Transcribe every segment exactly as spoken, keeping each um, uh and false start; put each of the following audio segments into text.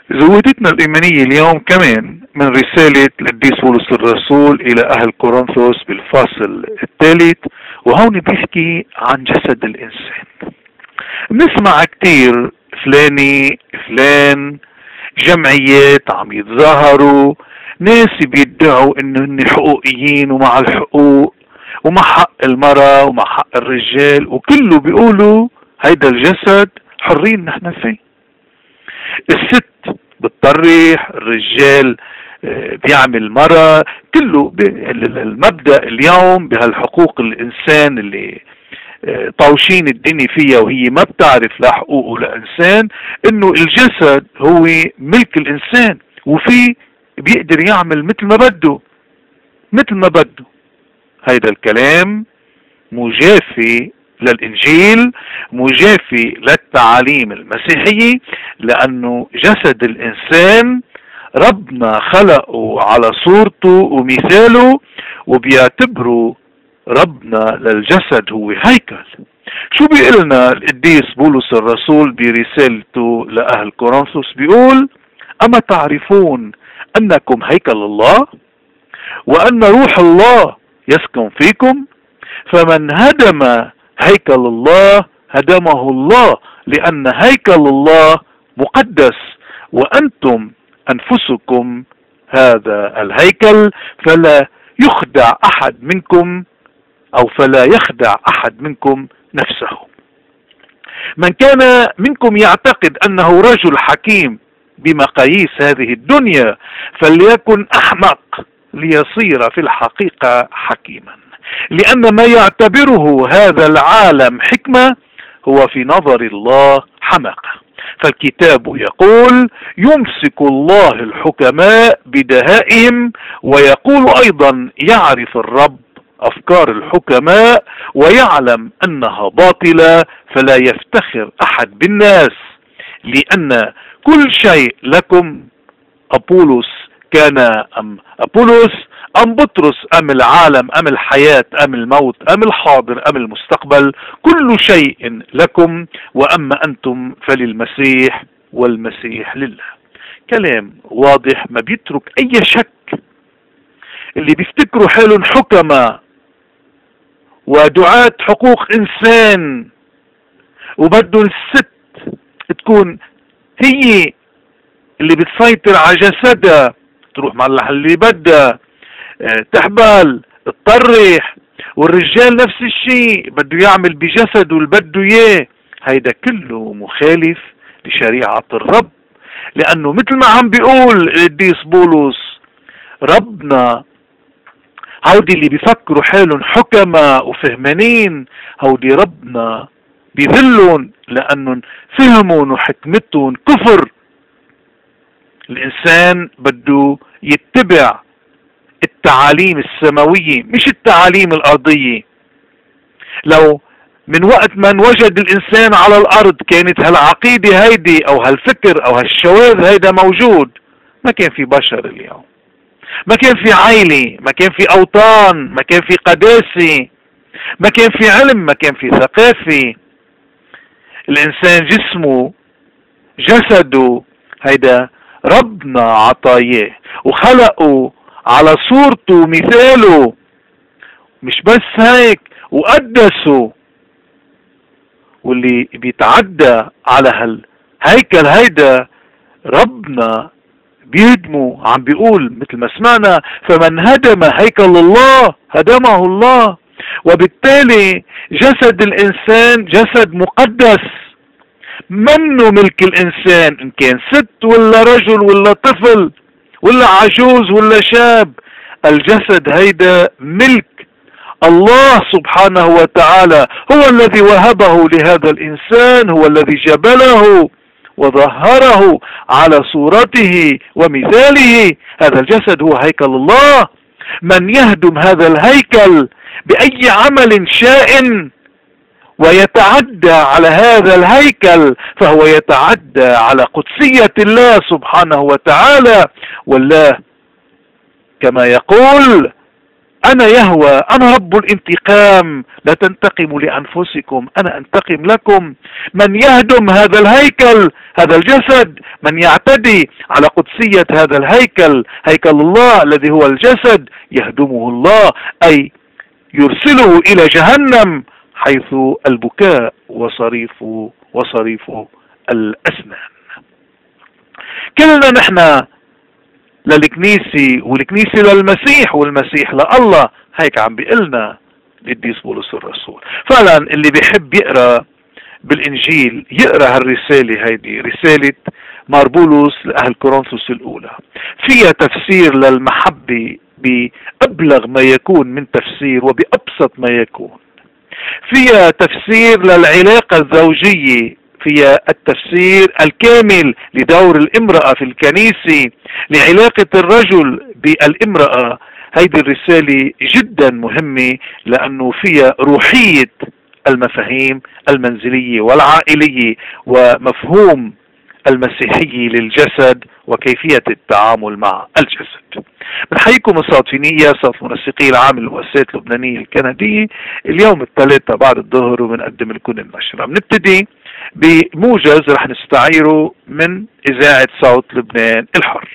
زودتنا الإيمانية اليوم كمان من رسالة القديس بولس الرسول إلى أهل كورنثوس بالفصل الثالث، وهون بيحكي عن جسد الإنسان. بنسمع كتير فلاني فلان، جمعيات عم يتظاهروا، ناس بيدعوا إنهم حقوقيين ومع الحقوق ومع حق المرأة ومع حق الرجال، وكله بيقولوا هيدا الجسد حرين نحن فيه. الست بتطرح، الرجال بيعمل مرة، كله المبدأ اليوم بهالحقوق الإنسان اللي طاوشين الدنيا فيها وهي ما بتعرف لا حقوق ولا إنسان، إنه الجسد هو ملك الإنسان وفي بيقدر يعمل مثل ما بده مثل ما بده. هيدا الكلام مجافي للإنجيل، مجافي للتعاليم المسيحية، لأنه جسد الإنسان ربنا خلقه على صورته ومثاله، وبيعتبره ربنا للجسد هو هيكل. شو بيقولنا القديس بولس الرسول برسالته لأهل كورنثوس؟ بيقول: أما تعرفون أنكم هيكل الله وأن روح الله يسكن فيكم؟ فمن هدم هيكل الله هدمه الله، لأن هيكل الله مقدس وأنتم أنفسكم هذا الهيكل، فلا يخدع أحد منكم أو فلا يخدع أحد منكم نفسه. من كان منكم يعتقد أنه رجل حكيم بمقاييس هذه الدنيا فليكن أحمق ليصير في الحقيقة حكيما، لأن ما يعتبره هذا العالم حكمة هو في نظر الله حماقة. فالكتاب يقول: يمسك الله الحكماء بدهائهم، ويقول أيضا: يعرف الرب أفكار الحكماء ويعلم أنها باطلة، فلا يفتخر أحد بالناس، لأن كل شيء لكم. أبولس كان أم أبولس أم بطرس أم العالم أم الحياة أم الموت أم الحاضر أم المستقبل، كل شيء لكم، وأما أنتم فللمسيح والمسيح لله. كلام واضح ما بيترك أي شك. اللي بيفتكروا حالهم حكماء ودعاة حقوق إنسان وبدهم الست تكون هي اللي بتسيطر على جسدها، تروح مع اللي بدها، تحبل، تطرح، والرجال نفس الشيء بده يعمل بجسده اللي بده اياه، هيدا كله مخالف لشريعة الرب. لأنه مثل ما عم بيقول القديس بولس، ربنا هودي اللي بيفكروا حالهم حكماء وفهمانين، هودي ربنا بيذلون لأنهم فهمون وحكمتهم كفر. الإنسان بده يتبع التعاليم السماوية مش التعاليم الأرضية. لو من وقت ما وجد الإنسان على الأرض كانت هالعقيدة هيدي أو هالفكر أو هالشواذ هيدا موجود، ما كان في بشر اليوم، ما كان في عائلة، ما كان في أوطان، ما كان في قداسة، ما كان في علم، ما كان في ثقافة. الإنسان جسمه جسده هيدا ربنا عطاياه وخلقه على صورته ومثاله، مش بس هيك وقدسه. واللي بيتعدى على هالهيكل هيدا ربنا بيهدمه. عم بيقول مثل ما سمعنا: فمن هدم هيكل الله هدمه الله. وبالتالي جسد الإنسان جسد مقدس، منه ملك الإنسان، إن كان ست ولا رجل ولا طفل ولا عجوز ولا شاب. الجسد هيدا ملك الله سبحانه وتعالى، هو الذي وهبه لهذا الإنسان، هو الذي جبله وظهره على صورته ومثاله. هذا الجسد هو هيكل الله. من يهدم هذا الهيكل بأي عمل شائن ويتعدى على هذا الهيكل فهو يتعدى على قدسية الله سبحانه وتعالى. والله كما يقول: أنا يهوى، أنا رب الانتقام، لا تنتقموا لأنفسكم، أنا أنتقم لكم. من يهدم هذا الهيكل، هذا الجسد، من يعتدي على قدسية هذا الهيكل، هيكل الله الذي هو الجسد، يهدمه الله، أي يرسله إلى جهنم حيث البكاء وصريف وصريف الأسنان. كلنا نحن للكنيسة، والكنيسة للمسيح، والمسيح لله. هيك عم بيقلنا القديس بولس الرسول. فعلا اللي بيحب يقرأ بالإنجيل يقرأ هالرسالة، هيدي رسالة مار بولس لأهل كورنثوس الأولى، فيها تفسير للمحبة بأبلغ ما يكون من تفسير وبأبسط ما يكون، فيها تفسير للعلاقة الزوجية، فيها التفسير الكامل لدور الامرأة في الكنيسة، لعلاقة الرجل بالامرأة. هيدي الرسالة جدا مهمة لأنه فيها روحية المفاهيم المنزلية والعائلية ومفهوم المسيحية للجسد وكيفية التعامل مع الجسد. بنحييكم الصادفينية، صوت منسقي العام للمؤسسات اللبنانية الكندية. اليوم الثلاثاء بعد الظهر وبنقدم لكم النشرة. بنبتدي بموجز رح نستعيره من إذاعة صوت لبنان الحر.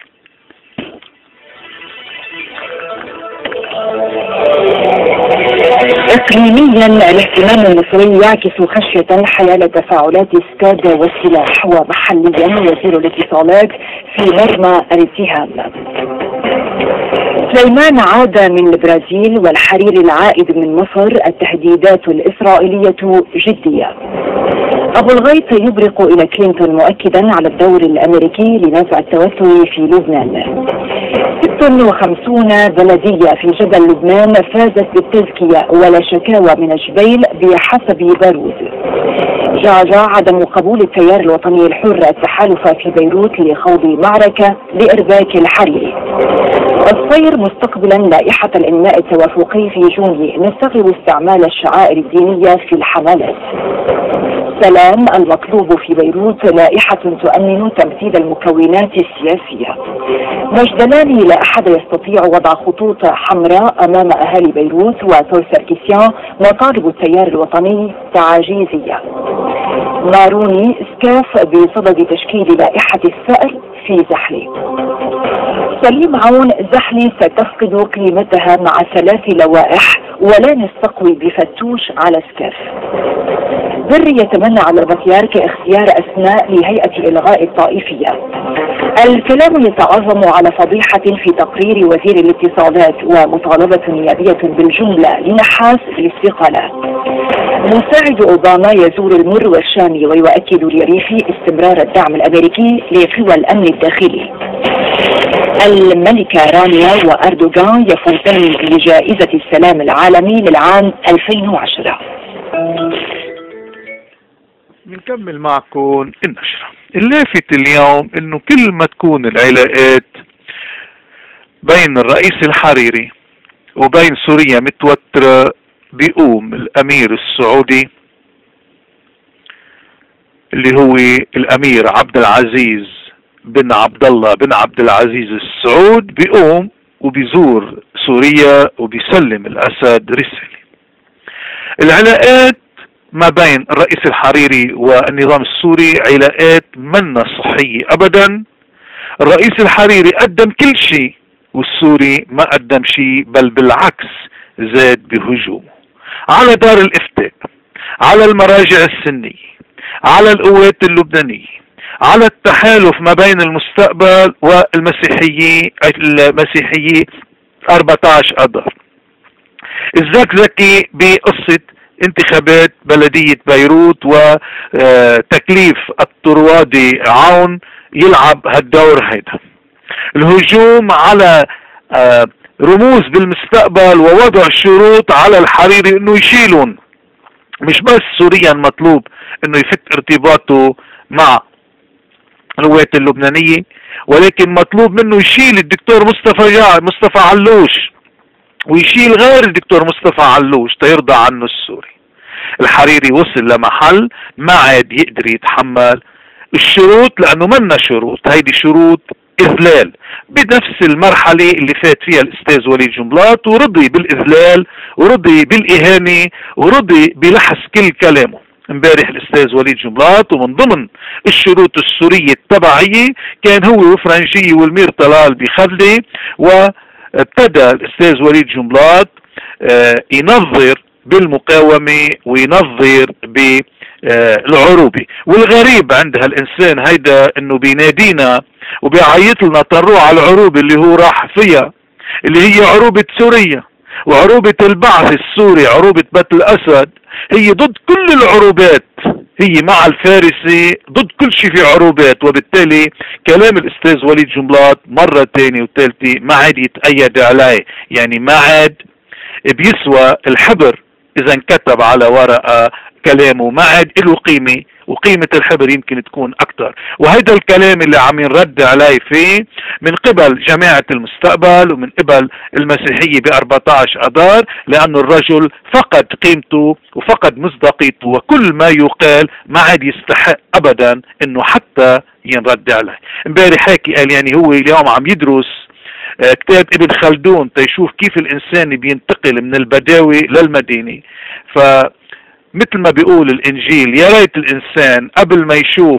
إقليميا الاهتمام المصري يعكس خشية حيال تفاعلات سكاد والسلاح، ومحليا وزير الاتصالات في مرمى الاتهام. سليمان عاد من البرازيل والحريري العائد من مصر، التهديدات الإسرائيلية جدية. أبو الغيط يبرق إلى كلينتون مؤكدا على الدور الأمريكي لنزع التوتر في لبنان. ست وخمسين بلدية في جبل لبنان فازت بالتزكية ولا شكاوى من الجبيل بحسب بارود. جعجع عدم قبول التيار الوطني الحر التحالف في بيروت لخوض معركة لإرباك الحريري. الصير مستقبلا لائحة الإنماء التوافقي في جوني، نستغرب استعمال الشعائر الدينية في الحملات. سلام المطلوب في بيروت، لائحة تؤمن تمثيل المكونات السياسية. مجدلان لا أحد يستطيع وضع خطوط حمراء أمام أهالي بيروت، وتول ساركيسيان مطالب التيار الوطني تعاجيزية. ماروني سكاف بصدد تشكيل لائحة الثأر في زحلي. سليم عون، زحلي ستفقد قيمتها مع ثلاث لوائح ولا نستقوي بفتوش على سكاف. بري يتمنى على البطيارك اختيار أسماء لهيئة إلغاء الطائفية. الكلام يتعظم على فضيحة في تقرير وزير الاتصالات، ومطالبة نيابية بالجملة لنحاس بالاستقالة. مساعد أوباما يزور المر والشامي ويؤكد لريفي استمرار الدعم الأمريكي لقوى الأمن الداخلي. الملكة رانيا وأردوغان يفوزان بجائزة السلام العالمي للعام ألفين وعشرة. بنكمل معكم النشرة. اللافت اليوم انه كل ما تكون العلاقات بين الرئيس الحريري وبين سوريا متوترة، بيقوم الامير السعودي اللي هو الامير عبد العزيز بن عبد الله بن عبد العزيز السعود، بيقوم وبيزور سوريا وبيسلم الاسد رسالة. العلاقات ما بين الرئيس الحريري والنظام السوري علاقات منا صحية ابدا. الرئيس الحريري قدم كل شيء والسوري ما قدم شيء، بل بالعكس زاد بهجومه على دار الافتاء، على المراجع السنية، على القوات اللبنانية، على التحالف ما بين المستقبل والمسيحيين المسيحيين أربعة عشر أذار. الزكزكي بقصة انتخابات بلدية بيروت وتكليف الطروادي عون يلعب هالدور هيدا. الهجوم على رموز بالمستقبل ووضع شروط على الحريري انه يشيلون. مش بس سوريا مطلوب انه يفك ارتباطه مع القوات اللبنانية، ولكن مطلوب منه يشيل الدكتور مصطفى جاع مصطفى علوش ويشيل غير الدكتور مصطفى علوش تيرضى عنه السوري. الحريري وصل لمحل ما عاد يقدر يتحمل الشروط، لانه منا شروط، هيدي شروط بالإذلال بنفس المرحلة اللي فات فيها الأستاذ وليد جنبلاط، ورضي بالإذلال ورضي بالإهانة ورضي بلحس كل كلامه امبارح الأستاذ وليد جنبلاط. ومن ضمن الشروط السورية التبعية كان هو وفرنجية والمير طلال بخلدة، وابتدى الأستاذ وليد جنبلاط ينظر بالمقاومة وينظر بالعروبة. والغريب عند هالإنسان هيدا انه بينادينا وبيعيط لنا تروح على العروبة اللي هو راح فيها، اللي هي عروبة سوريا وعروبة البعث السوري، عروبة بيت الأسد، هي ضد كل العروبات، هي مع الفارسي ضد كل شيء في عروبات. وبالتالي كلام الأستاذ وليد جنبلاط مرة تانية وثالثة ما عاد يتأيد عليه، يعني ما عاد بيسوى الحبر إذا انكتب على ورقة كلامه، ما عاد له قيمة، وقيمة الحبر يمكن تكون أكثر. وهذا الكلام اللي عم ينرد عليه فيه من قبل جماعة المستقبل ومن قبل المسيحية ب أربعة عشر أذار، لأنه الرجل فقد قيمته وفقد مصداقيته، وكل ما يقال ما عاد يستحق أبدا إنه حتى ينرد عليه. امبارح هيك قال يعني هو اليوم عم يدرس كتاب ابن خلدون تيشوف كيف الإنسان بينتقل من البداوي للمدينة. ف مثل ما بيقول الإنجيل يا ريت الإنسان قبل ما يشوف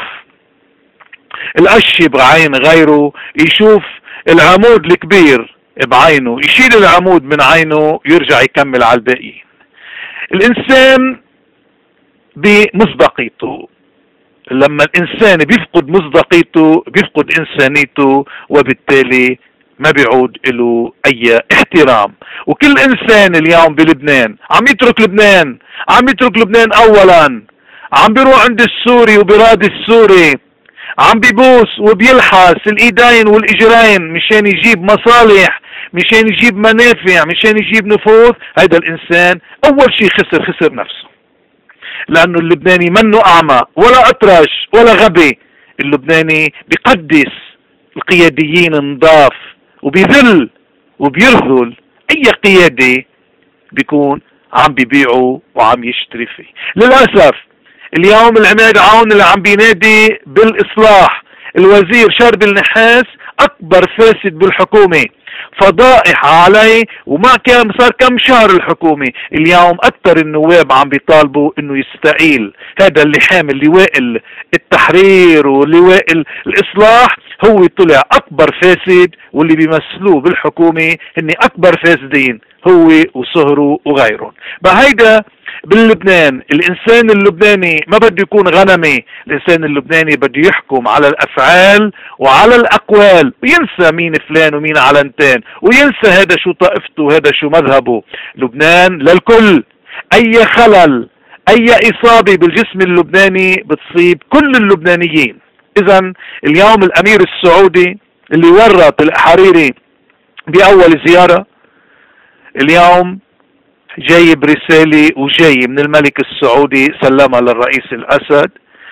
القش بعين غيره يشوف العمود الكبير بعينه، يشيل العمود من عينه يرجع يكمل على الباقيين. الإنسان بمصداقيته، لما الإنسان بيفقد مصداقيته بيفقد إنسانيته، وبالتالي ما بيعود له أي احترام. وكل إنسان اليوم بلبنان عم يترك لبنان، عم يترك لبنان أولا، عم بيروح عند السوري وبيراد السوري، عم بيبوس وبيلحس الإيدين والإجرين مشان يجيب مصالح، مشان يجيب منافع، مشان يجيب نفوذ. هيدا الإنسان أول شيء خسر خسر نفسه، لأنه اللبناني منه أعمى ولا أطرش ولا غبي. اللبناني بيقدس القياديين النضاف وبيذل وبيرذل أي قيادي بيكون عم بيبيعه وعم يشتري فيه. للأسف اليوم العماد عون اللي عم بينادي بالإصلاح، الوزير شرب النحاس أكبر فاسد بالحكومة، فضائح عليه، وما كان صار كم شهر الحكومة، اليوم أكثر النواب عم بيطالبوا إنه يستقيل. هذا اللي حامل لواء التحرير ولواء الإصلاح هو طلع أكبر فاسد، واللي بيمثلوه بالحكومة هن أكبر فاسدين هو وصهره وغيرهم. بهيدا باللبنان الإنسان اللبناني ما بده يكون غنمي، الإنسان اللبناني بده يحكم على الأفعال وعلى الأقوال، وينسى مين فلان ومين علنتين، وينسى هذا شو طائفته وهذا شو مذهبه. لبنان للكل، أي خلل أي إصابة بالجسم اللبناني بتصيب كل اللبنانيين. إذن اليوم الأمير السعودي اللي ورط الحريري بأول زيارة اليوم جايب رسالة وجاي من الملك السعودي سلمها للرئيس الأسد،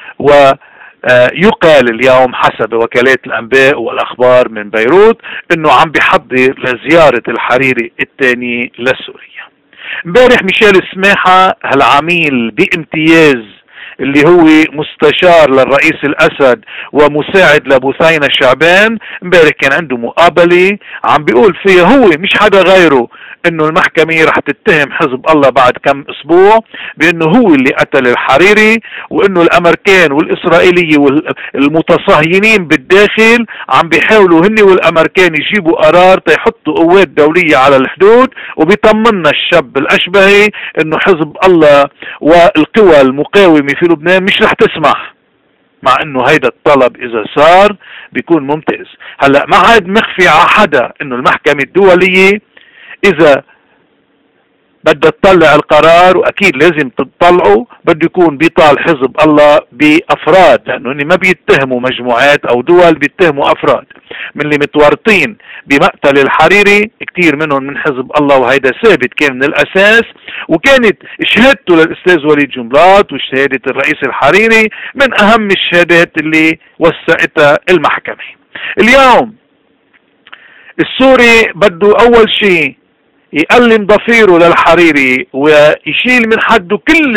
ويقال اليوم حسب وكالات الأنباء والأخبار من بيروت انه عم بيحضر لزيارة الحريري الثاني لسوريا. امبارح ميشيل سماحة هالعميل بامتياز اللي هو مستشار للرئيس الأسد ومساعد لبثينة شعبان، امبارح كان عنده مقابلة عم بيقول فيها هو مش حدا غيره انه المحكمة رح تتهم حزب الله بعد كم اسبوع بانه هو اللي قتل الحريري، وانه الامريكان والاسرائيلية والمتصهينين بالداخل عم بيحاولوا هن والامريكان يجيبوا قرار تيحطوا قوات دولية على الحدود. وبيطمنا الشاب الاشبهي انه حزب الله والقوى المقاومة في لبنان مش رح تسمح، مع انه هيدا الطلب اذا صار بيكون ممتاز. هلا ما عاد مخفي على حدا انه المحكمة الدولية إذا بدها تطلع القرار، وأكيد لازم تطلعه، بده يكون بيطال حزب الله بأفراد، لأنه ما بيتهموا مجموعات أو دول، بيتهموا أفراد من اللي متورطين بمقتل الحريري، كتير منهم من حزب الله، وهيدا ثابت كان من الأساس. وكانت شهادته للأستاذ وليد جنبلاط وشهادة الرئيس الحريري من أهم الشهادات اللي وثقتها المحكمة. اليوم السوري بده أول شيء يقلم ضفيره للحريري ويشيل من حده كل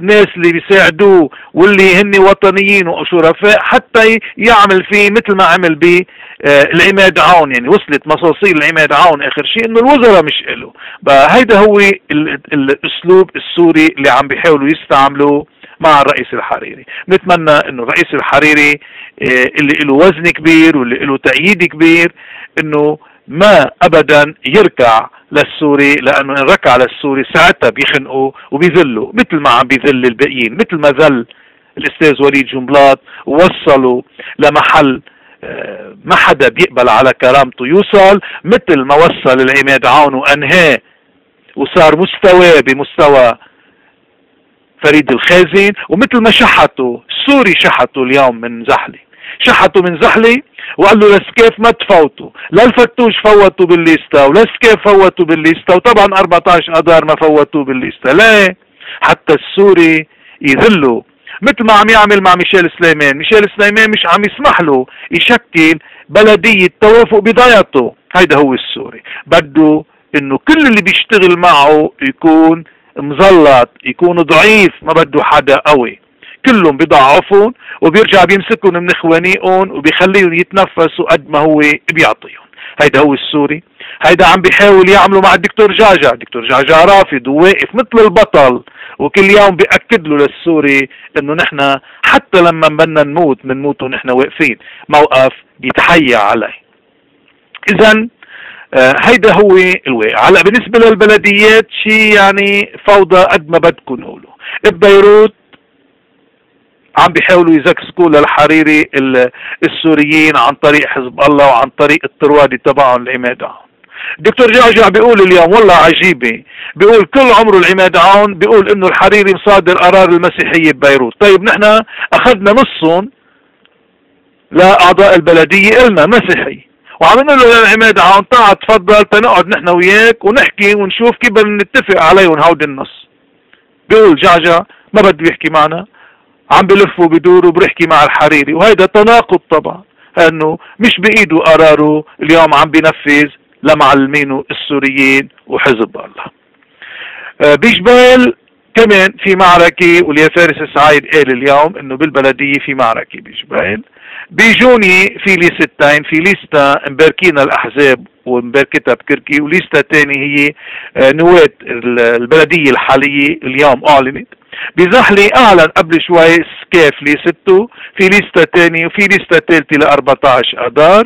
الناس اللي بيساعدوه واللي هن وطنيين وشرفاء حتى يعمل فيه مثل ما عمل ب العماد عون. يعني وصلت مصاصيل العماد عون اخر شيء انه الوزراء مش له. هيدا هو الاسلوب السوري اللي عم بيحاولوا يستعملوه مع الرئيس الحريري. نتمنى انه الرئيس الحريري اللي له وزن كبير واللي له تأييد كبير انه ما ابدا يركع للسوري، لانه ان ركع للسوري ساعتها بيخنقوا وبيذلوا مثل ما عم بيذل الباقيين، مثل ما ذل الاستاذ وليد جنبلاط ووصلوا لمحل ما حدا بيقبل على كرامته يوصل، مثل ما وصل العماد عون وانهاه وصار مستوى بمستوى فريد الخازن، ومثل ما شحتوا السوري شحتوا اليوم من زحلي، شحتوا من زحلي وقال له لسكيف ما تفوتوا، لا الفتوش فوتوا بالليستا ولا سكيف فوتوا بالليستا، وطبعا أربعة عشر اذار ما فوتوا بالليستا. ليه؟ حتى السوري يذلوا مثل ما عم يعمل مع ميشيل سليمان. ميشيل سليمان مش عم يسمح له يشكل بلدية توافق بضيعته. هيدا هو السوري، بده انه كل اللي بيشتغل معه يكون مزلط، يكون ضعيف، ما بده حدا قوي. كلهم بيضعفون وبيرجع بيمسكهم من اخوانيهم وبيخليهم يتنفسوا قد ما هو بيعطيهم. هيدا هو السوري. هيدا عم بيحاول يعملوا مع الدكتور جعجع. الدكتور جعجع رافض وواقف مثل البطل، وكل يوم بيأكد له للسوري انه نحن حتى لما بدنا نموت بنموت ونحن واقفين، موقف يتحيا عليه. اذا آه هيدا هو الواقع. هلا بالنسبه للبلديات شيء يعني فوضى قد ما بدكم نقولوا. ببيروت عم بيحاولوا يزكسكوا للحريري السوريين عن طريق حزب الله وعن طريق الطروادي تبعهم العماد عون. الدكتور جعجع بيقول اليوم والله عجيبه، بيقول كل عمره العماد عون بيقول انه الحريري مصادر قرار المسيحيه ببيروت. طيب نحن اخذنا نصهم لاعضاء البلديه قلنا مسيحي، وعم نقول له للعماد عون تعال تفضل تنقعد نحن وياك ونحكي ونشوف كيف بدنا نتفق عليهم هودي النص. بيقول جعجع ما بده يحكي معنا، عم بلف وبدور وبرحكي مع الحريري، وهيدا تناقض طبعا، انه مش بايده قراره اليوم عم بينفذ لمعلمينه السوريين وحزب الله. آه بجبال كمان في معركة، واللي فارس سعيد قال اليوم انه بالبلدية في معركة بجبال. بيجوني في ليستين، في ليستا مباركينا الاحزاب ومباركتها بكركي، وليستا تاني هي آه نواة البلدية الحالية اليوم اعلنت. بزحلي اعلن قبل شوي سكيف ليسته، في ليستا تاني وفي ليستا ثالثة ل أربعة عشر اذار.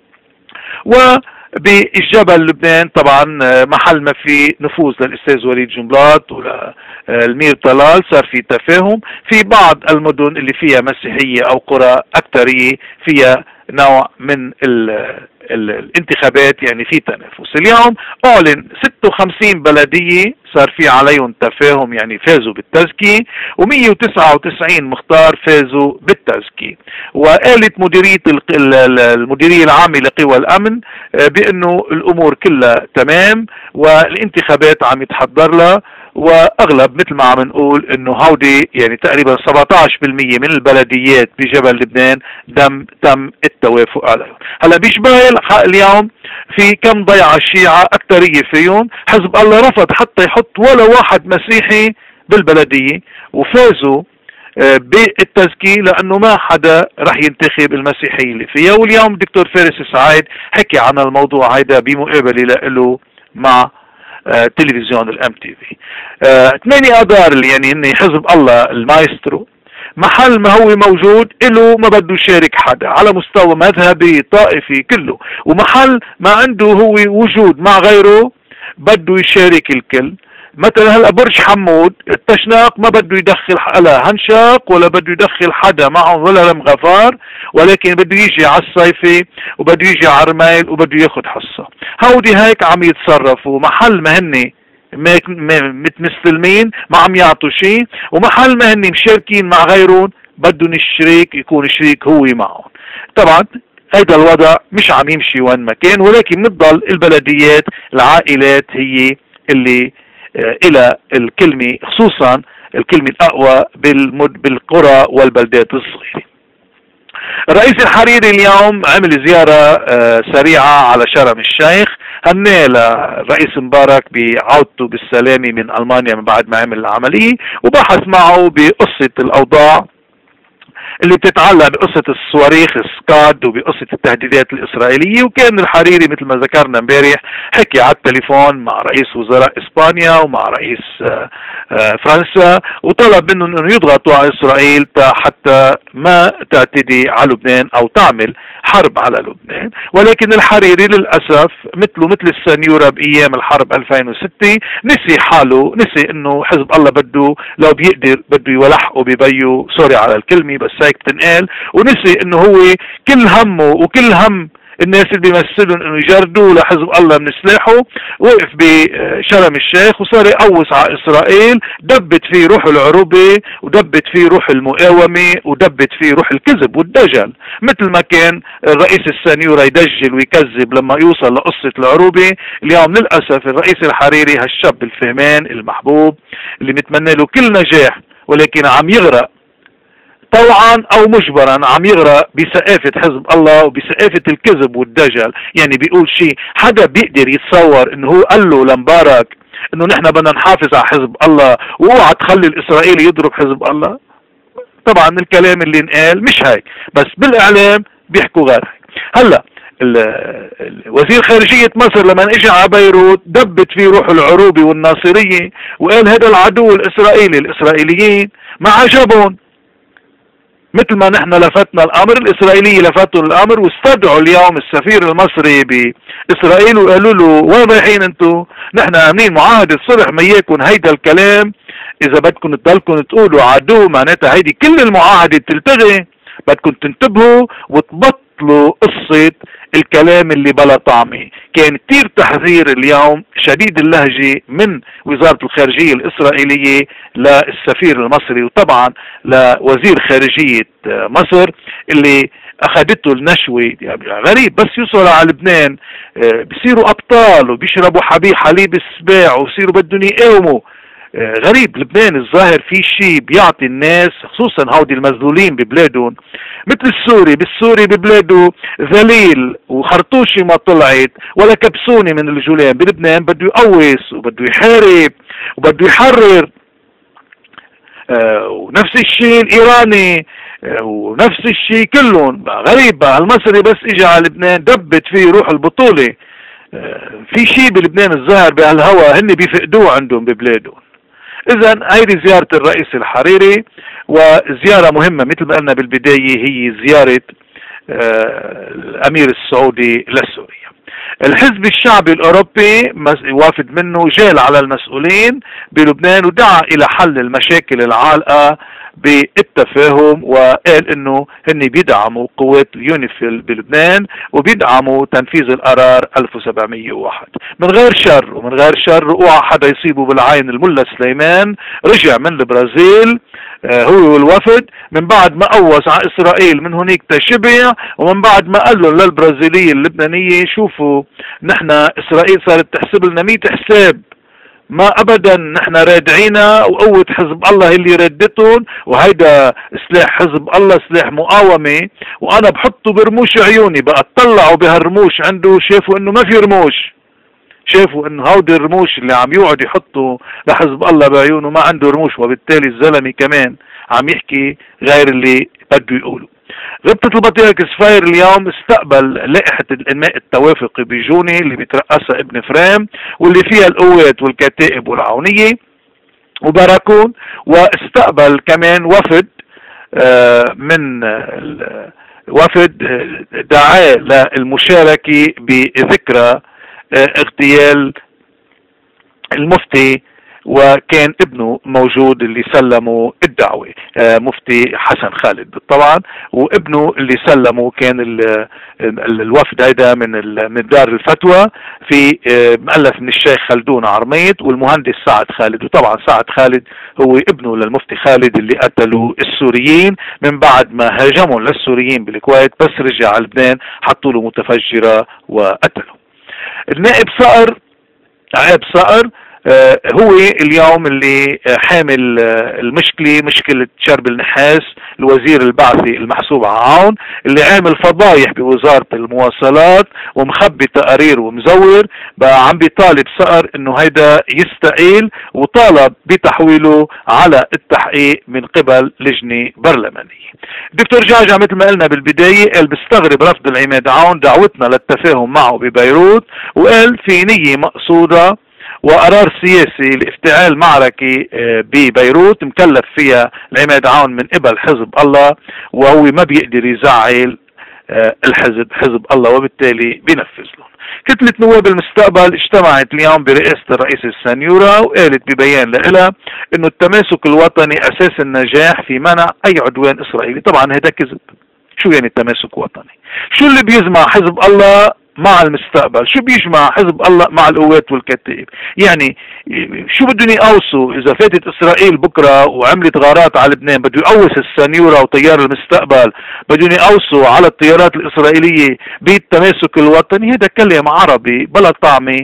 وبالجبل لبنان طبعا محل ما في نفوذ للاستاذ وليد جنبلاط وللمير طلال صار في تفاهم. في بعض المدن اللي فيها مسيحية او قرى اكثرية فيها نوع من ال الانتخابات، يعني في تنافس. اليوم اعلن ستة وخمسين بلدية صار في عليهم تفاهم، يعني فازوا بالتزكية، ومية وتسعة وتسعين مختار فازوا بالتزكية. وقالت مديرية المديرية العامة لقوى الامن بانه الامور كلها تمام والانتخابات عم يتحضر لها، واغلب مثل ما عم نقول انه هودي يعني تقريبا سبعة عشر بالمية من البلديات بجبل لبنان دم تم التوافق عليهم. هلا بجبال اليوم في كم ضيعة الشيعة اكثرية فيهم، حزب الله رفض حتى يحط ولا واحد مسيحي بالبلدية وفازوا بالتزكية لانه ما حدا رح ينتخب المسيحية اللي فيها. واليوم الدكتور فارس سعيد حكي عن الموضوع هيدا بمقابلة له مع آه تلفزيون الام تي في. ثمانية اذار اللي يعني هن حزب الله المايسترو محل ما هو موجود له ما بده يشارك حدا على مستوى مذهبي طائفي كله، ومحل ما عنده هو وجود مع غيره بده يشارك الكل. مثلا هلا برج حمود التشناق ما بده يدخل لا هنشاق ولا بده يدخل حدا معهم ولا لم غفار، ولكن بده يجي على الصيفي وبده يجي على رميل وبده ياخذ حصه. هودي هيك عم يتصرفوا محل ما هن متمثلين ما عم يعطوا شيء، ومحل ما هن مشاركين مع غيرهم بدهم الشريك يكون شريك هو معهم. طبعا هيدا الوضع مش عم يمشي وين ما كان، ولكن بتضل البلديات العائلات هي اللي آه الى الكلمة، خصوصا الكلمة الاقوى بالقرى والبلدات الصغيرة. الرئيس الحريري اليوم عمل زيارة سريعة على شرم الشيخ، هنيه للرئيس مبارك بعودته بالسلامة من ألمانيا من بعد ما عمل العملية، وبحث معه بقصة الأوضاع اللي بتتعلق بقصة الصواريخ سكاد وبقصة التهديدات الإسرائيلية. وكان الحريري مثل ما ذكرنا امبارح حكي على التليفون مع رئيس وزراء إسبانيا ومع رئيس فرنسا، وطلب منهم انه يضغطوا على إسرائيل حتى ما تعتدي على لبنان أو تعمل حرب على لبنان. ولكن الحريري للأسف مثله مثل السنيورة بأيام الحرب ألفين وستة نسي حاله، نسي انه حزب الله بده لو بيقدر بده يولحقه ببيه، سوري على الكلمة بس هيك بتنقال، ونسي انه هو كل همه وكل هم الناس اللي بيمثلون انه يجردوا لحزب الله من سلاحه. وقف بشرم الشيخ وصار يقوص على اسرائيل، دبت فيه روح العروبة ودبت فيه روح المقاومة ودبت فيه روح الكذب والدجل، مثل ما كان الرئيس السنيورة يدجل ويكذب لما يوصل لقصة العروبة. اليوم للأسف الرئيس الحريري هالشاب الفهمان المحبوب اللي متمنى له كل نجاح، ولكن عم يغرق طوعا او مجبرا، عم يغرق بثقافة حزب الله وبثقافة الكذب والدجل. يعني بيقول شيء حدا بيقدر يتصور انه هو قال له لمبارك انه نحن بدنا نحافظ على حزب الله واوعى تخلي الاسرائيلي يضرب حزب الله؟ طبعا الكلام اللي انقال مش هيك، بس بالاعلام بيحكوا غير هيك. هلا وزير خارجية مصر لما اجى على بيروت دبت فيه روح العروبة والناصرية وقال هذا العدو الاسرائيلي، الاسرائيليين ما عجبهم. مثل ما نحن لفتنا الامر، الاسرائيلي لفتوا الامر واستدعوا اليوم السفير المصري باسرائيل وقالوا له وين رايحين انتم؟ نحن عاملين معاهدة صلح، ما يكون هيدا الكلام اذا بدكم تضلكم تقولوا عدو معناتها هيدي كل المعاهدة تلتغي. بدكم تنتبهوا وتبطلوا قصة الكلام اللي بلا طعمه. كان كتير تحذير اليوم شديد اللهجة من وزارة الخارجية الإسرائيلية للسفير المصري وطبعا لوزير خارجية مصر اللي أخذته النشوة. غريب بس يوصلوا على لبنان بيصيروا أبطال وبيشربوا حبيب حليب السباع وبيصيروا بدهم يقاوموا. غريب لبنان الظاهر في شيء بيعطي الناس خصوصا هودي المذلولين ببلادهم، مثل السوري بالسوري ببلاده ذليل وخرطوشي ما طلعت ولا كبسوني من الجولان. بلبنان بده يقوس وبده يحارب وبده يحرر. آه ونفس الشيء الايراني آه ونفس الشيء كلهم. غريب بقى المصري بس اجى على لبنان دبت فيه روح البطولة. آه في شيء بلبنان الظاهر بهالهوا هن بيفقدوه عندهم ببلادهم. اذا هيدي زيارة الرئيس الحريري، وزيارة مهمة مثل ما قلنا بالبداية هي زيارة آه الامير السعودي لسوريا. الحزب الشعبي الاوروبي وافد منه جال على المسؤولين بلبنان ودعا الى حل المشاكل العالقة بالتفاهم، وقال انه هن بيدعموا قوات اليونيفيل بلبنان وبيدعموا تنفيذ القرار ألف وسبعمية وواحد من غير شر. ومن غير شر اوعى حدا يصيبه بالعين الملا سليمان رجع من البرازيل آه هو والوفد من بعد ما قوص على اسرائيل من هناك تشبع، ومن بعد ما قال لهم للبرازيلية اللبنانية شوفوا نحن اسرائيل صارت تحسب لنا مية حساب، ما ابدا نحن رادعينا وقوة حزب الله اللي ردتهم، وهيدا سلاح حزب الله سلاح مقاومة وانا بحطه برموش عيوني. بقى اطلعوا بهالرموش عنده شافوا انه ما في رموش، شافوا انه هودي الرموش اللي عم يقعد يحطوا لحزب الله بعيونه ما عنده رموش، وبالتالي الزلمة كمان عم يحكي غير اللي بده يقوله. غبطة البطريرك سفاير اليوم استقبل لائحة الإنماء التوافقي بجوني اللي بيترأسها ابن فرام واللي فيها القوات والكتائب والعونية وباراكون، واستقبل كمان وفد من وفد دعاه للمشاركة بذكرى اغتيال المفتي، وكان ابنه موجود اللي سلموا الدعوة مفتي حسن خالد طبعا، وابنه اللي سلموا كان الوفد هيدا من من دار الفتوى في مؤلف من الشيخ خلدون عرميط والمهندس سعد خالد. وطبعا سعد خالد هو ابنه للمفتي خالد اللي قتلوا السوريين من بعد ما هاجموا للسوريين بالكويت، بس رجع على لبنان حطوا له متفجرة وقتلوا. النائب صقر عيب صقر آه هو اليوم اللي حامل آه المشكلة، مشكلة شرب النحاس، الوزير البعثي المحسوب على عون، اللي عامل فضايح بوزارة المواصلات ومخبي تقارير ومزور، بقى عم بيطالب صقر انه هيدا يستقيل، وطالب بتحويله على التحقيق من قبل لجنة برلمانية. الدكتور جعجع مثل ما قلنا بالبداية قال بيستغرب رفض العماد عون دعوتنا للتفاهم معه ببيروت، وقال في نية مقصودة وقرار سياسي لافتعال معركة ببيروت مكلف فيها العماد عون من قبل حزب الله، وهو ما بيقدر يزعل الحزب حزب الله، وبالتالي بينفذ لهم. كتلة نواب المستقبل اجتمعت اليوم برئاسة الرئيس السنيورة، وقالت ببيان لها انه التماسك الوطني اساس النجاح في منع اي عدوان اسرائيلي. طبعا هذا كذب. شو يعني التماسك وطني؟ شو اللي بيجمع حزب الله مع المستقبل؟ شو بيجمع حزب الله مع القوات والكتائب؟ يعني شو بدهم يقوصوا؟ اذا فاتت اسرائيل بكره وعملت غارات على لبنان بده يقوص السنيورة وطيار المستقبل بدهم يقوصوا على الطيارات الاسرائيليه بالتماسك الوطني؟ هذا كلام عربي بلا طعمه،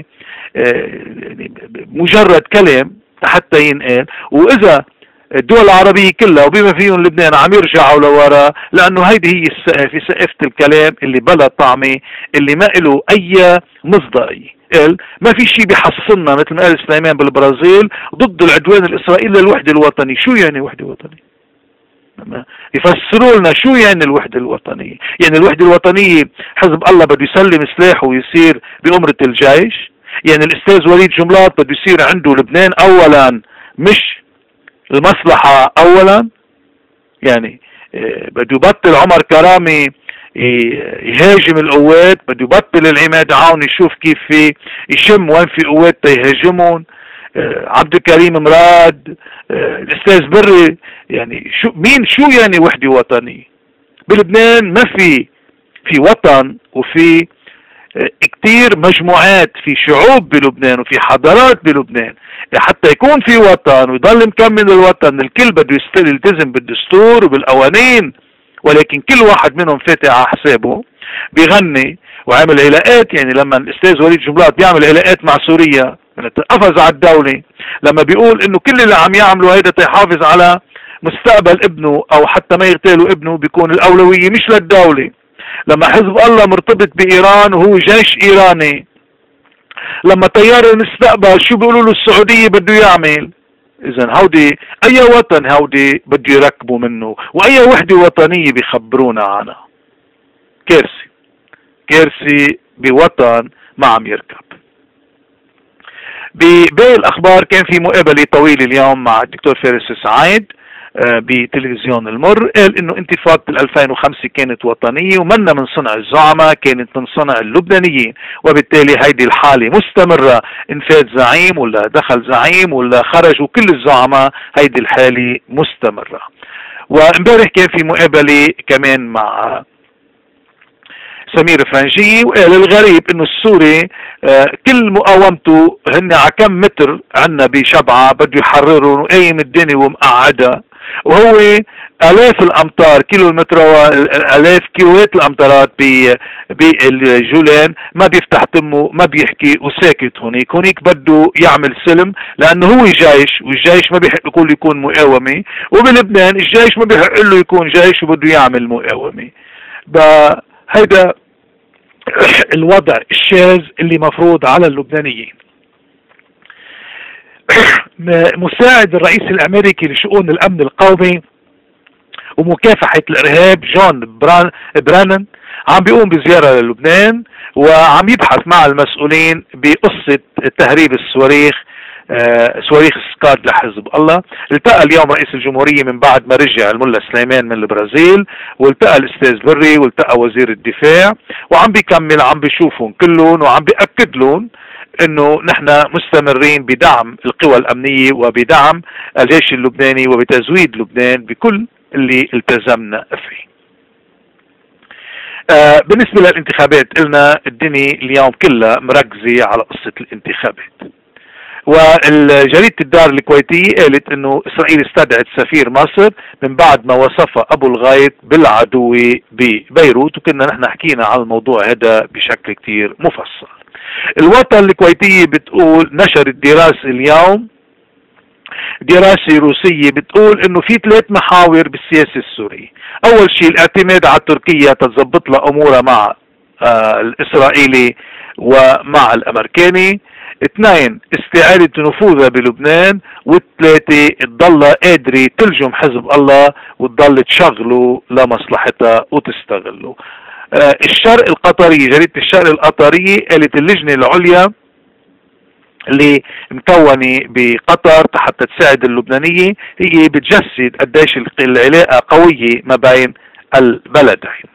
مجرد كلام حتى ينقال. واذا الدول العربية كلها وبما فيهم لبنان عم يرجعوا لورا، لأنه هيدي هي في سقفة الكلام اللي بلا طعمة، اللي ما له أي مصداقية. قال ما في شيء بيحصلنا مثل ما قال سليمان بالبرازيل ضد العدوان الإسرائيلي للوحدة الوطنية. شو يعني وحدة وطنية؟ يفسروا لنا شو يعني الوحدة الوطنية. يعني الوحدة الوطنية حزب الله بده يسلم سلاحه ويصير بأمرة الجيش؟ يعني الأستاذ وليد جملات بده يصير عنده لبنان أولا مش المصلحة أولا؟ يعني بده يبطل عمر كرامي يهاجم القوات، بده يبطل العماد عون يشوف كيف في يشم وين في قوات تيهاجمون، عبد الكريم مراد، الأستاذ بري. يعني شو مين شو يعني وحدة وطنية؟ بلبنان ما في في وطن، وفي كتير مجموعات، في شعوب بلبنان وفي حضارات بلبنان. حتى يكون في وطن ويضل مكمل الوطن الكل بده يلتزم بالدستور وبالقوانين، ولكن كل واحد منهم فاتح على حسابه بيغني وعامل علاقات. يعني لما الاستاذ وليد جملات بيعمل علاقات مع سوريا قفز على الدولة، لما بيقول انه كل اللي عم يعملوا هيدا تيحافظ على مستقبل ابنه او حتى ما يغتالوا ابنه بيكون الاولوية مش للدولة. لما حزب الله مرتبط بإيران وهو جيش إيراني، لما طيار المستقبل شو بيقولوا له السعودية بده يعمل؟ إذن هودي أي وطن هودي بده يركبوا منه، وأي وحدة وطنية بيخبرونا عنها؟ كارثة كارثة بوطن ما عم يركب. بباقي الأخبار كان في مقابلة طويلة اليوم مع الدكتور فارس سعيد بتلفزيون المر، قال انه انتفاضة ألفين وخمسة كانت وطنية ومنا من صنع الزعماء، كانت من صنع اللبنانيين، وبالتالي هيدي الحالة مستمرة. ان فات زعيم ولا دخل زعيم ولا خرج وكل الزعماء هيدي الحالة مستمرة. وامبارح كان في مقابلة كمان مع سمير فرنجي، وقال الغريب انه السوري كل مقاومته هن على كم متر عنا بشبعة بده يحررهم وقايم الدنيا ومقعدها، وهو الاف الامتار كيلو المتر الاف كيلوات الامتارات بالجولان ما بيفتح تمه ما بيحكي وساكت. هونيك هونيك بده يعمل سلم لانه هو جيش، والجيش ما بيحق يقول يكون مقاومة، وبلبنان الجيش ما بيحق له يكون جيش وبده يعمل مقاومة. هيدا الوضع الشاذ اللي مفروض على اللبنانيين. مساعد الرئيس الامريكي لشؤون الامن القومي ومكافحة الارهاب جون بران برانن عم بيقوم بزيارة للبنان، وعم يبحث مع المسؤولين بقصة تهريب الصواريخ آه صواريخ سكاد لحزب الله. التقى اليوم رئيس الجمهورية من بعد ما رجع الملا سليمان من البرازيل، والتقى الاستاذ بري، والتقى وزير الدفاع، وعم بيكمل عم بيشوفهم كلهم وعم بيأكد لهم انه نحن مستمرين بدعم القوى الامنية وبدعم الجيش اللبناني وبتزويد لبنان بكل اللي التزمنا فيه. آه بالنسبة للانتخابات قلنا الدنيا اليوم كلها مركزة على قصة الانتخابات، والجريدة الدار الكويتية قالت انه اسرائيل استدعت سفير مصر من بعد ما وصف ابو الغيط بالعدو ببيروت، وكنا نحن حكينا على الموضوع هذا بشكل كتير مفصل. الوطن الكويتية بتقول، نشرت دراسة اليوم، دراسة روسية بتقول انه في ثلاث محاور بالسياسة السورية. اول شيء الاعتماد على تركيا تتظبط لها امورها مع آه الاسرائيلي ومع الامريكاني. اثنين، استعادة نفوذها بلبنان. والثلاثة، تضلها قادرة تلجم حزب الله وتضل تشغله لمصلحتها وتستغله. آه الشرق القطري، جريدة الشرق القطرية قالت اللجنة العليا اللي مكونة بقطر حتى تساعد اللبنانية هي بتجسد قديش العلاقة قوية ما بين البلدين.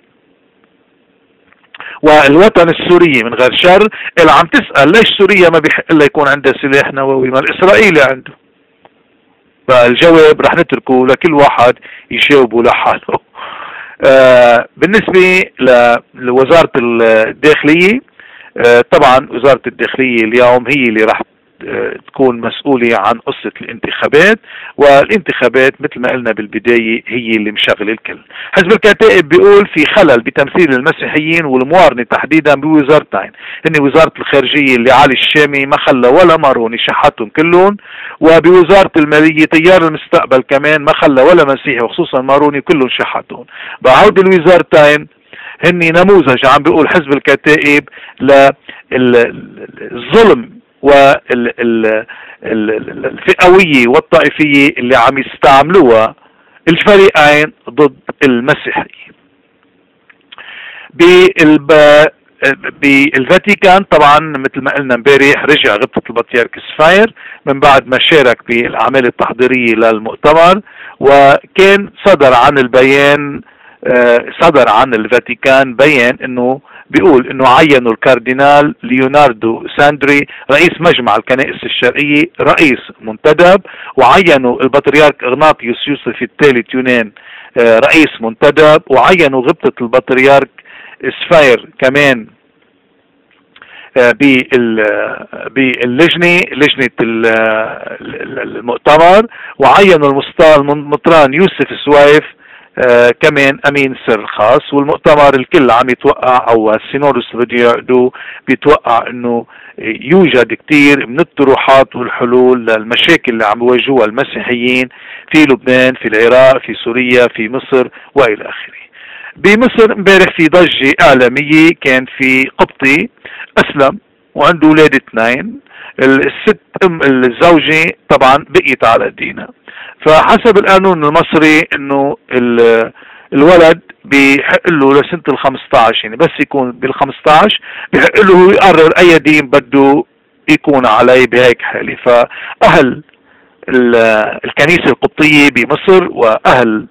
والوطن السوري من غير شر اللي عم تسأل ليش سوريا ما بيحق لها يكون عندها سلاح نووي؟ ما الإسرائيلي عنده. فالجواب رح نتركه لكل واحد يجاوبه لحاله. آه بالنسبة لوزارة الداخلية، آه طبعا وزارة الداخلية اليوم هي اللي رح تكون مسؤولة عن قصة الانتخابات، والانتخابات مثل ما قلنا بالبداية هي اللي مشغل الكل. حزب الكتائب بيقول في خلل بتمثيل المسيحيين والموارنة تحديدا بوزارتين، هن وزارة الخارجية اللي علي الشامي ما خلى ولا ماروني شحتهم كلهم، وبوزارة المالية تيار المستقبل كمان ما خلى ولا مسيحي وخصوصا ماروني كلهم شحتهم. بعود الوزارتين هن نموذج عم بيقول حزب الكتائب للظلم والفئوية والطائفية اللي عم يستعملوها الفريقين ضد المسيحيين. بالفاتيكان طبعا مثل ما قلنا امبارح رجع غبطة البطريرك سفاير من بعد ما شارك بالاعمال التحضيرية للمؤتمر، وكان صدر عن البيان صدر عن الفاتيكان بيان انه بيقول انه عينوا الكاردينال ليوناردو ساندري رئيس مجمع الكنائس الشرقية رئيس منتدب، وعينوا البطريرك اغناطيوس يوسف الثالث يونان رئيس منتدب، وعينوا غبطة البطريرك سفاير كمان باللجنة لجنة المؤتمر، وعينوا المطران يوسف سوايف آه كمان امين سر خاص. والمؤتمر الكل عم يتوقع او السينودوس بده بيتوقع انه يوجد كثير من الطروحات والحلول للمشاكل اللي عم يواجهوها المسيحيين في لبنان، في العراق، في سوريا، في مصر والى اخره. بمصر امبارح في ضجة اعلامية، كان في قبطي اسلم وعنده اولاد اثنين، الست ام الزوجة طبعا بقيت على دينها، فحسب القانون المصري انه الولد بيحق له لسنة ال خمسطعش، يعني بس يكون بال خمسطعش بيحق له يقرر اي دين بده يكون عليه بهيك حالة. فاهل الكنيسة القبطية بمصر واهل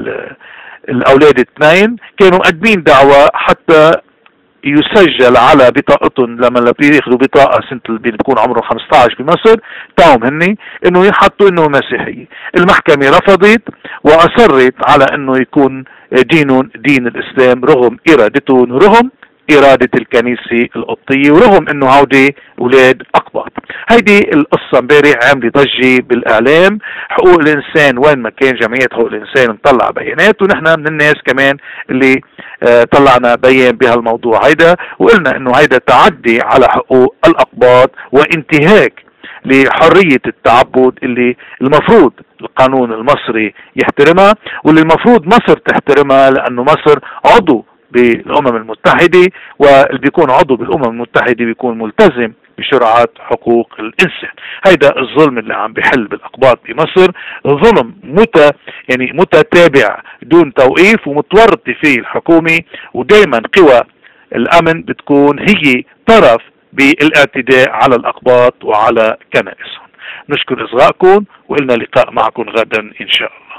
الاولاد الاثنين كانوا مقدمين دعوة حتى يسجل على بطاقتهم لما بياخذوا بطاقه سنه اللي بيكون عمره خمسطعش بمصر تاعهم هني انه يحطوا انه مسيحي. المحكمه رفضت واصرت على انه يكون دينهم دين الاسلام رغم ارادتهم، رغم إرادة الكنيسة القبطية، ورغم انه هودي اولاد اقباط. هيدي القصة امبارح عملت ضجة بالاعلام. حقوق الانسان وين ما كان جمعية حقوق الانسان مطلع بيانات، ونحن من الناس كمان اللي آه طلعنا بيان بهالموضوع هيدا، وقلنا انه هيدا تعدي على حقوق الاقباط وانتهاك لحرية التعبد اللي المفروض القانون المصري يحترمها، واللي المفروض مصر تحترمها، لانه مصر عضو بالأمم المتحدة، واللي بيكون عضو بالأمم المتحدة بيكون ملتزم بشرعات حقوق الإنسان. هيدا الظلم اللي عم بيحل بالأقباط بمصر، ظلم مت يعني متتابع دون توقيف ومتورطة فيه الحكومة، ودائما قوى الأمن بتكون هي طرف بالاعتداء على الأقباط وعلى كنائسهم. نشكر إصغائكم، وإلنا لقاء معكم غدا إن شاء الله.